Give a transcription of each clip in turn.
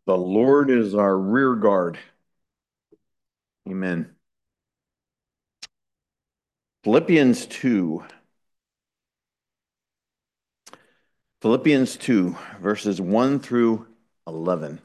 The Lord is our rear guard. Amen. Philippians 2. Philippians 2, verses 1 through 11.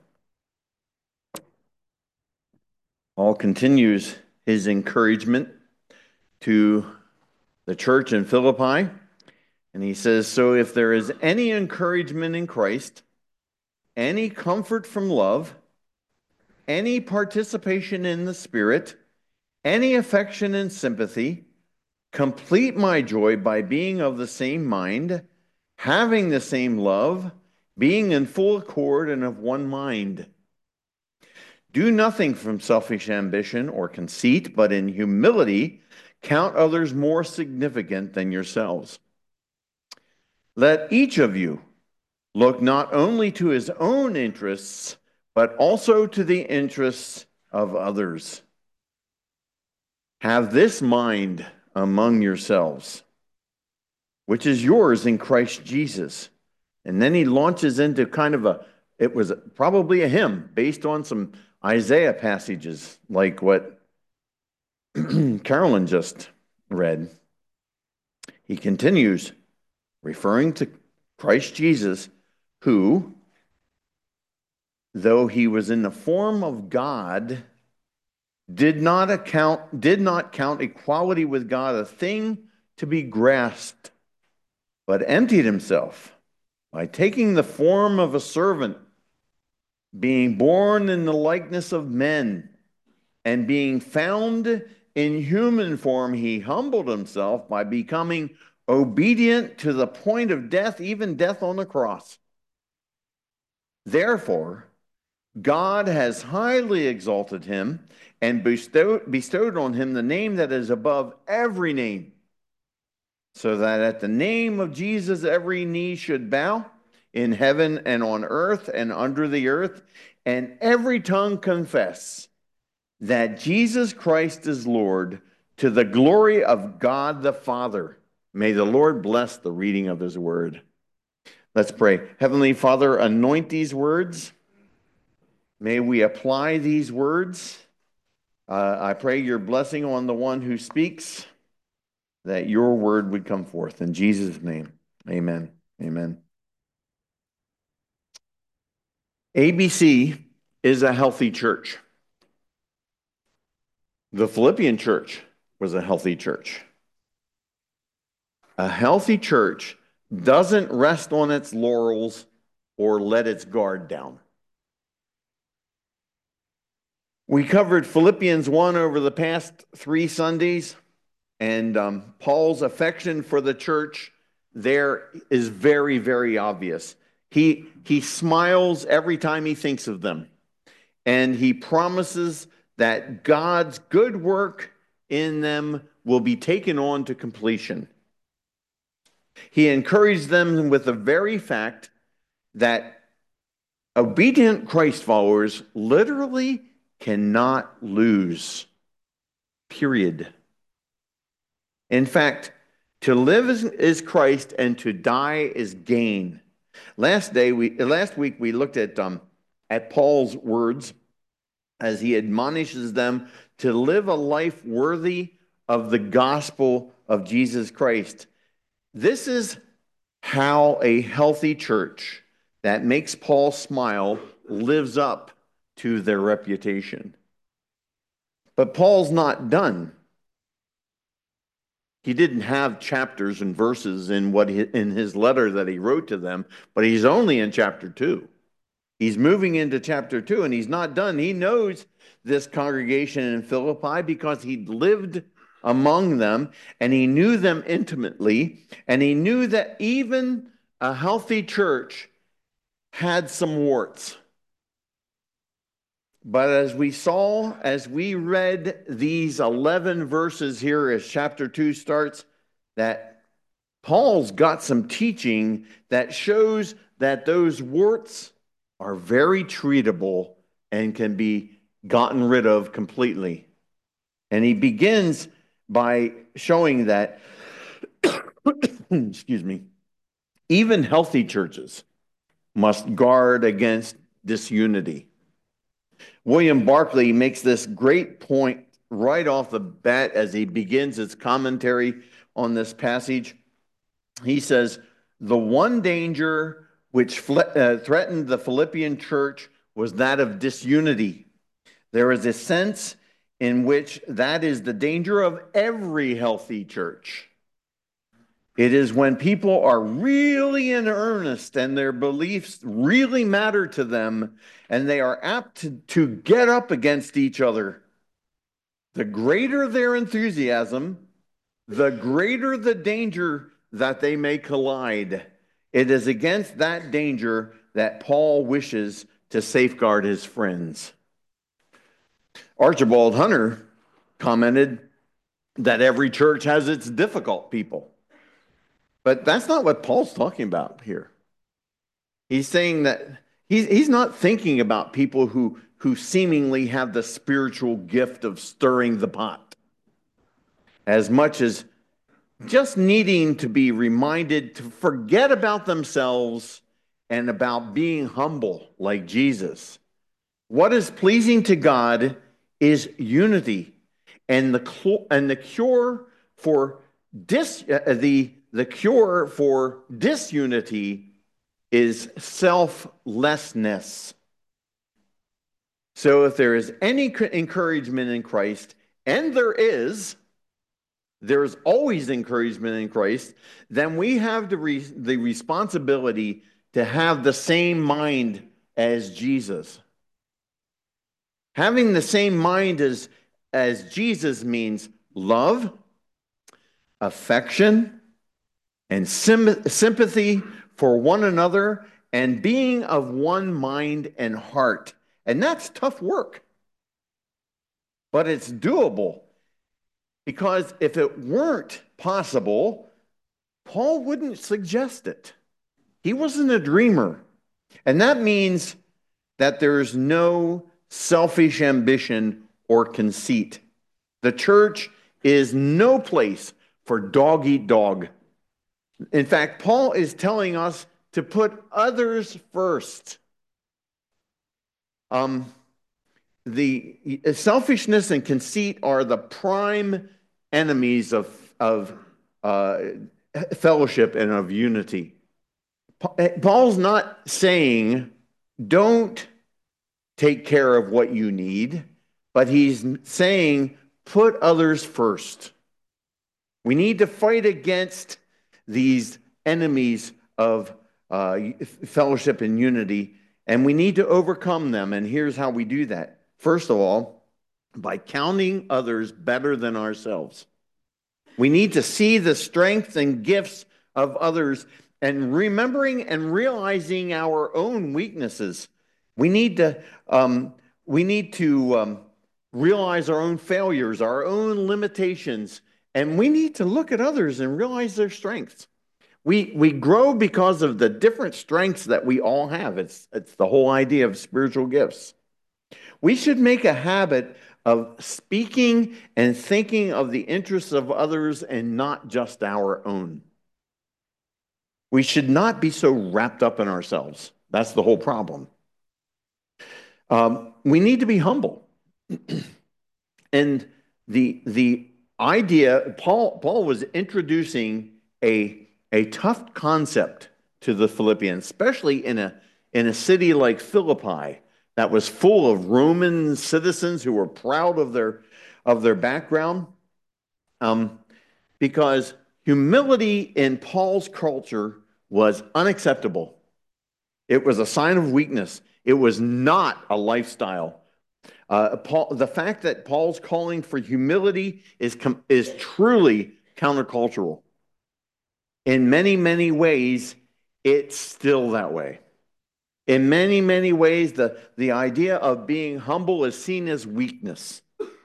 Paul continues his encouragement to the church in Philippi, and he says, "So if there is any encouragement in Christ, any comfort from love, any participation in the Spirit, any affection and sympathy, complete my joy by being of the same mind, having the same love, being in full accord and of one mind. Do nothing from selfish ambition or conceit, but in humility count others more significant than yourselves. Let each of you look not only to his own interests, but also to the interests of others. Have this mind among yourselves, which is yours in Christ Jesus." And then he launches into it was probably a hymn based on some Isaiah passages, like what Carolyn just read. He continues, referring to Christ Jesus, who, though he was in the form of God, did not count equality with God a thing to be grasped, but emptied himself by taking the form of a servant, being born in the likeness of men, and being found in human form, he humbled himself by becoming obedient to the point of death, even death on the cross. Therefore, God has highly exalted him and bestowed on him the name that is above every name, so that at the name of Jesus every knee should bow, in heaven and on earth and under the earth, and every tongue confess that Jesus Christ is Lord, to the glory of God the Father. May the Lord bless the reading of his word. Let's pray. Heavenly Father, anoint these words. May we apply these words. I pray your blessing on the one who speaks, that your word would come forth. In Jesus' name, amen. Amen. ABC is a healthy church. The Philippian church was a healthy church. A healthy church doesn't rest on its laurels or let its guard down. We covered Philippians 1 over the past 3 Sundays, and Paul's affection for the church there is very, very obvious. He smiles every time he thinks of them, and he promises that God's good work in them will be taken on to completion. He encouraged them with the very fact that obedient Christ followers literally cannot lose. Period. In fact, to live is Christ and to die is gain. Last week we looked at Paul's words as he admonishes them to live a life worthy of the gospel of Jesus Christ. This is how a healthy church that makes Paul smile lives up to their reputation. But Paul's not done. He didn't have chapters and verses in his letter that he wrote to them, but he's only in chapter 2. He's moving into chapter 2, and he's not done. He knows this congregation in Philippi because he'd lived among them, and he knew them intimately, and he knew that even a healthy church had some warts. But as we read these 11 verses here as chapter 2 starts, that Paul's got some teaching that shows that those warts are very treatable and can be gotten rid of completely. And he begins by showing that, excuse me, even healthy churches must guard against disunity. William Barclay makes this great point right off the bat as he begins his commentary on this passage. He says, the one danger which threatened the Philippian church was that of disunity. There is a sense in which that is the danger of every healthy church. It is when people are really in earnest and their beliefs really matter to them and they are apt to get up against each other. The greater their enthusiasm, the greater the danger that they may collide. It is against that danger that Paul wishes to safeguard his friends. Archibald Hunter commented that every church has its difficult people. But that's not what Paul's talking about here. He's saying that he's not thinking about people who seemingly have the spiritual gift of stirring the pot, as much as just needing to be reminded to forget about themselves and about being humble like Jesus. What is pleasing to God is unity, and the cure for the cure for disunity is selflessness. So if there is any encouragement in Christ, and there's always encouragement in Christ, then we have the responsibility to have the same mind as Jesus. Having the same mind as Jesus means love, affection, and sympathy for one another, and being of one mind and heart. And that's tough work. But it's doable. Because if it weren't possible, Paul wouldn't suggest it. He wasn't a dreamer. And that means that there's no selfish ambition or conceit. The church is no place for dog eat dog. In fact, Paul is telling us to put others first. The selfishness and conceit are the prime enemies of fellowship and of unity. Paul's not saying don't take care of what you need, but he's saying put others first. We need to fight against these enemies of fellowship and unity, and we need to overcome them. And here's how we do that. First of all, by counting others better than ourselves. We need to see the strengths and gifts of others and remembering and realizing our own weaknesses. We need to realize our own failures, our own limitations, and we need to look at others and realize their strengths. We grow because of the different strengths that we all have. It's the whole idea of spiritual gifts. We should make a habit of speaking and thinking of the interests of others and not just our own. We should not be so wrapped up in ourselves. That's the whole problem. We need to be humble. And the idea, Paul was introducing a tough concept to the Philippians, especially in a city like Philippi that was full of Roman citizens who were proud of their background. Because humility in Paul's culture was unacceptable. It was a sign of weakness. It was not a lifestyle. The fact that Paul's calling for humility is truly countercultural. In many, many ways, it's still that way. In many, many ways, the idea of being humble is seen as weakness.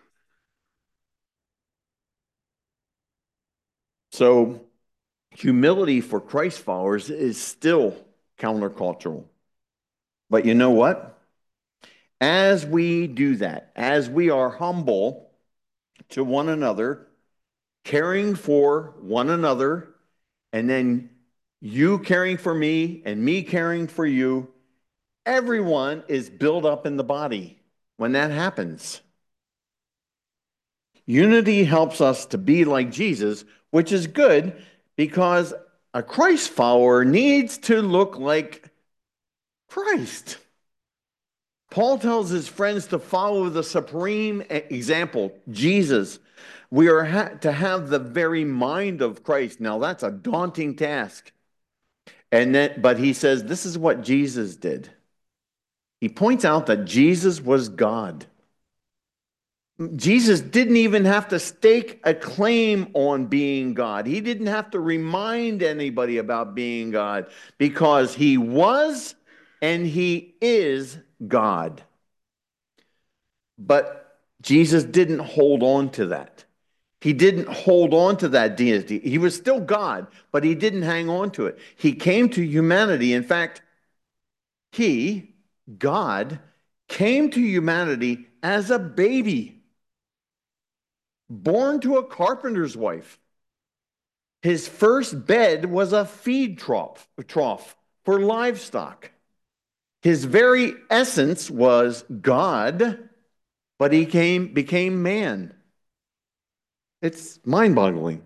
So, humility for Christ followers is still countercultural. But you know what? As we do that, as we are humble to one another, caring for one another, and then you caring for me and me caring for you, everyone is built up in the body. when that happens. Unity helps us to be like Jesus, which is good because a Christ follower needs to look like Christ. Paul tells his friends to follow the supreme example, Jesus. We are to have the very mind of Christ. Now, that's a daunting task. But he says this is what Jesus did. He points out that Jesus was God. Jesus didn't even have to stake a claim on being God. He didn't have to remind anybody about being God because he was and he is God. But Jesus didn't hold on to that. He didn't hold on to that deity. He was still God, but he didn't hang on to it. He came to humanity. In fact, he, God, came to humanity as a baby, born to a carpenter's wife. His first bed was a feed trough for livestock. His very essence was God, but he became man. It's mind-boggling.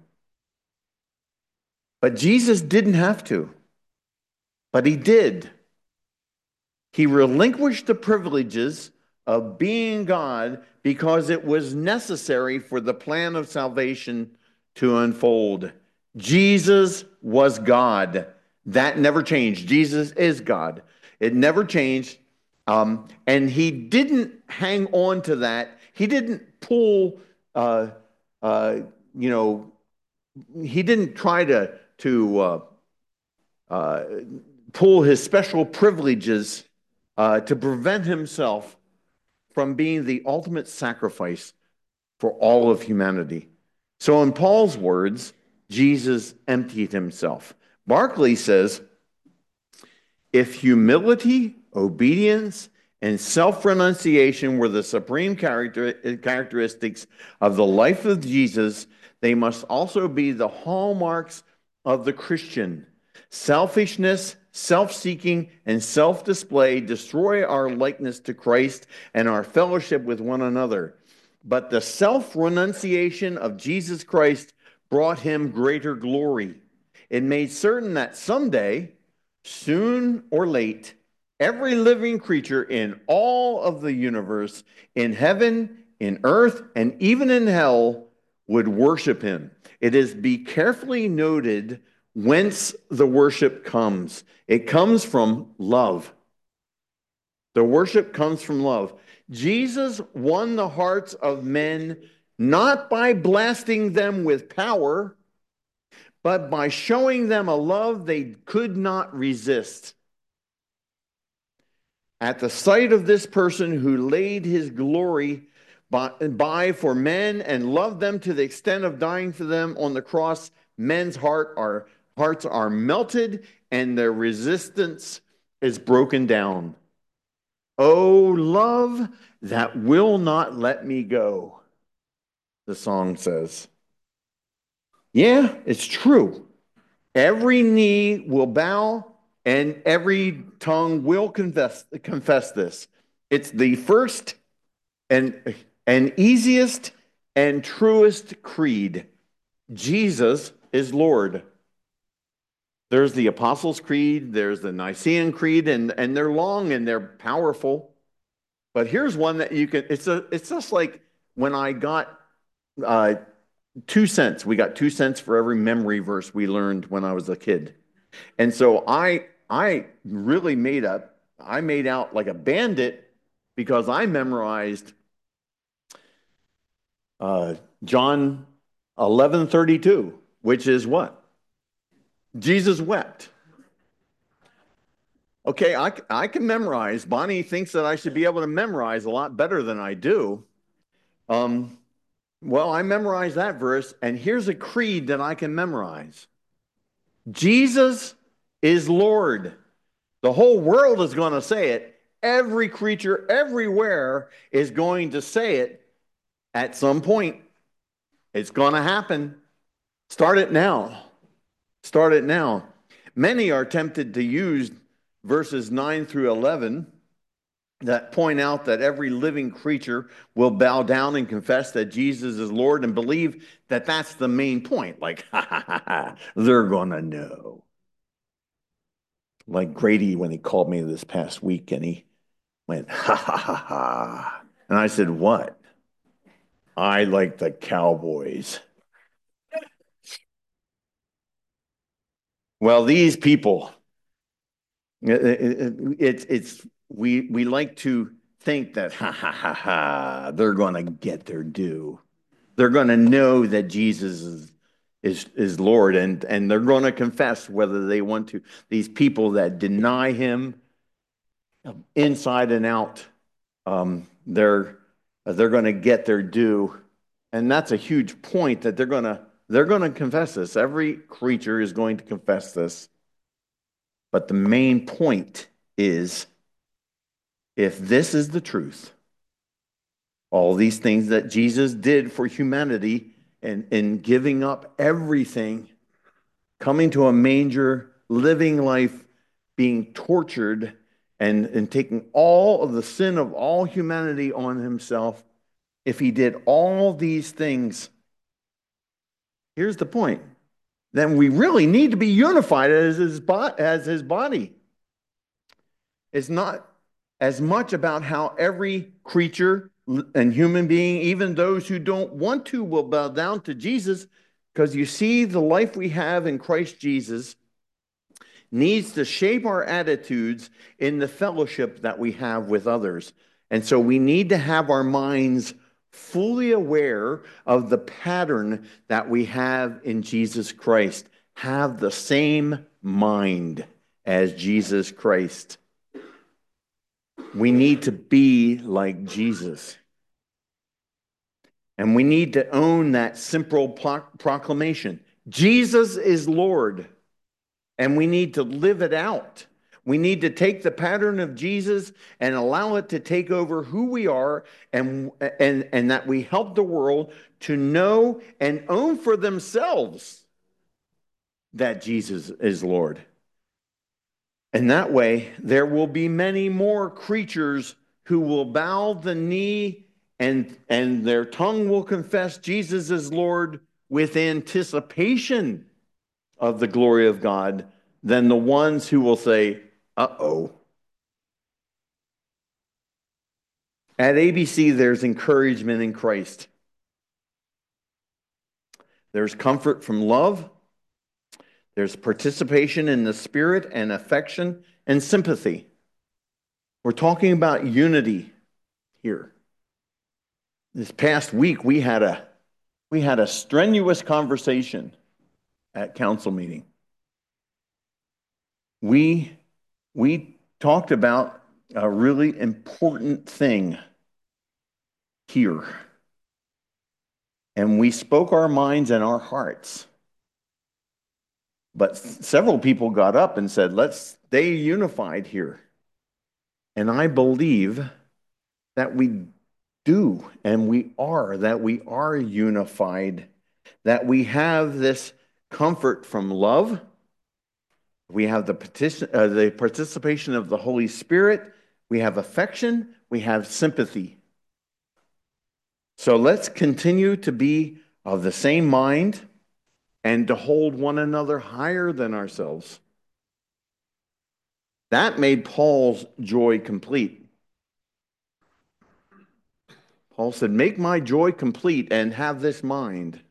But Jesus didn't have to, but he did. He relinquished the privileges of being God because it was necessary for the plan of salvation to unfold. Jesus was God. That never changed. Jesus is God. It never changed. And he didn't hang on to that. He didn't pull, you know, he didn't try to pull his special privileges to prevent himself from being the ultimate sacrifice for all of humanity. So in Paul's words, Jesus emptied himself. Barclay says, if humility, obedience, and self-renunciation were the supreme characteristics of the life of Jesus, they must also be the hallmarks of the Christian. Selfishness, self-seeking, and self-display destroy our likeness to Christ and our fellowship with one another. But the self-renunciation of Jesus Christ brought him greater glory. It made certain that someday, soon or late, every living creature in all of the universe, in heaven, in earth, and even in hell, would worship him. It is be carefully noted whence the worship comes. It comes from love. The worship comes from love. Jesus won the hearts of men not by blasting them with power, but by showing them a love they could not resist. At the sight of this person who laid his glory by for men and loved them to the extent of dying for them on the cross, men's hearts are melted and their resistance is broken down. Oh, love that will not let me go, the song says. Yeah, it's true. Every knee will bow and every tongue will confess this. It's the first and easiest and truest creed. Jesus is Lord. There's the Apostles' Creed, there's the Nicene Creed, and they're long and they're powerful. But here's one that you can, it's just like when I got 2 cents. We got 2 cents for every memory verse we learned when I was a kid. And so I really made out like a bandit because I memorized John 11:32, which is what? Jesus wept. Okay, I can memorize. Bonnie thinks that I should be able to memorize a lot better than I do. Well, I memorized that verse, and here's a creed that I can memorize. Jesus is Lord. The whole world is going to say it. Every creature everywhere is going to say it at some point. It's going to happen. Start it now. Start it now. Many are tempted to use verses 9 through 11 that point out that every living creature will bow down and confess that Jesus is Lord and believe that that's the main point. Like, ha ha ha ha, they're going to know. Like Grady when he called me this past week and he went, ha ha ha ha. And I said, what? I like the Cowboys. Well, these people, we like to think that ha ha ha ha, they're going to get their due. They're going to know that Jesus is Lord, and they're going to confess whether they want to. These people that deny Him inside and out, they're going to get their due, and that's a huge point that they're going to confess this. Every creature is going to confess this, but the main point is, if this is the truth, all these things that Jesus did for humanity and in giving up everything, coming to a manger, living life, being tortured, and taking all of the sin of all humanity on himself, if he did all these things, here's the point, then we really need to be unified as his body. It's not as much about how every creature and human being, even those who don't want to, will bow down to Jesus, because you see, the life we have in Christ Jesus needs to shape our attitudes in the fellowship that we have with others. And so we need to have our minds fully aware of the pattern that we have in Jesus Christ. Have the same mind as Jesus Christ. We need to be like Jesus. And we need to own that simple proclamation. Jesus is Lord. And we need to live it out. We need to take the pattern of Jesus and allow it to take over who we are, and that we help the world to know and own for themselves that Jesus is Lord. And that way, there will be many more creatures who will bow the knee and their tongue will confess Jesus is Lord with anticipation of the glory of God than the ones who will say, uh-oh. At ABC, there's encouragement in Christ. There's comfort from love. There's participation in the Spirit and affection and sympathy. We're talking about unity here. This past week, we had a strenuous conversation at council meeting. We talked about a really important thing here. And we spoke our minds and our hearts. But several people got up and said, let's stay unified here. And I believe that we do, and that we are unified, that we have this comfort from love. We have the participation of the Holy Spirit. We have affection. We have sympathy. So let's continue to be of the same mind and to hold one another higher than ourselves. That made Paul's joy complete. Paul said, make my joy complete and have this mind.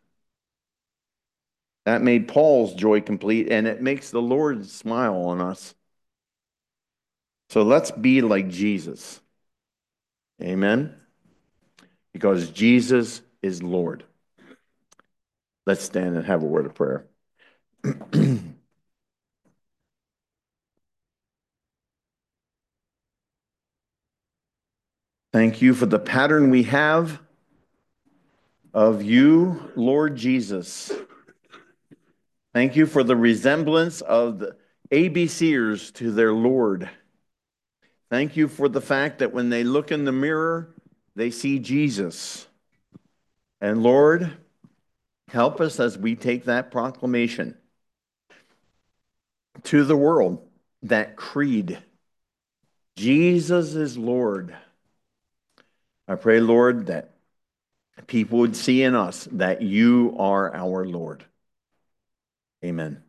That made Paul's joy complete, and it makes the Lord smile on us. So let's be like Jesus. Amen? Because Jesus is Lord. Let's stand and have a word of prayer. Thank you for the pattern we have of you, Lord Jesus. Thank you for the resemblance of the ABCers to their Lord. Thank you for the fact that when they look in the mirror, they see Jesus. And Lord, help us as we take that proclamation to the world, that creed, Jesus is Lord. I pray, Lord, that people would see in us that you are our Lord. Amen.